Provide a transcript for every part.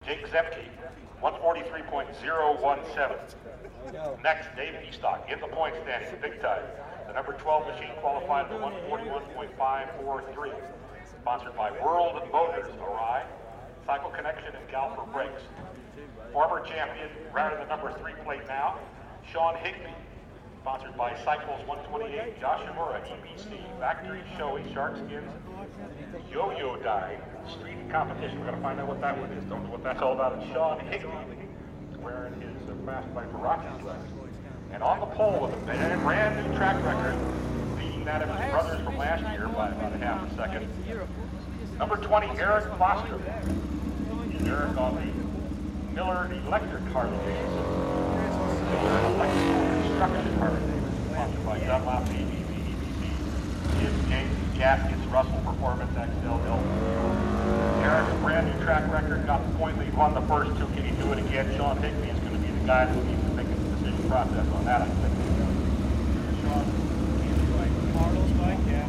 Jake Zepke, 143.017. Next, Dave Eastock in the point standings, big time. The number 12 machine qualified for 141.543. Sponsored by World Motors, Arai, Cycle Connection, and Galfer Brakes. Former champion, riding the number 3 plate now, Sean Higby. Sponsored by Cycles 128, Joshimura, EBC, Factory Shoei, Shark Skins, Yo-Yo Die, Street Competition. We're going to find out what that one is. Don't know what that's all about. It's Sean Higby wearing his Fast by Ferrari sweater. And on the pole with a brand new track record, beating that of his brothers from last year by about a half a second. Number 20, Eric Foster. Eric on the Miller Electric Harley Davidson. Miller Electrical Construction Harley Davidson, sponsored by Dunlop, ABV, EBC, Jim James Gaskets, Russell Performance, XL Hill. Eric's brand new track record, got the point lead, won the first two. Can he do it again? Sean Higby is going to be the guy who needs to make a decision process on that, I think. Sean, Carlos bike, yeah.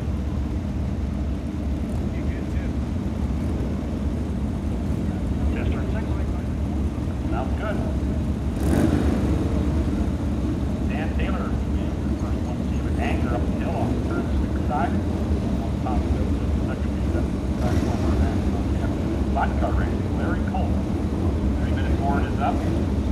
You good too. Tester and second. Sounds good. Dan Taylor, first one to see an anchor up the hill on the turn 6 side. On top of the second piece of the platform on that. Vodka racing, Larry Cole. 3 minute board is up.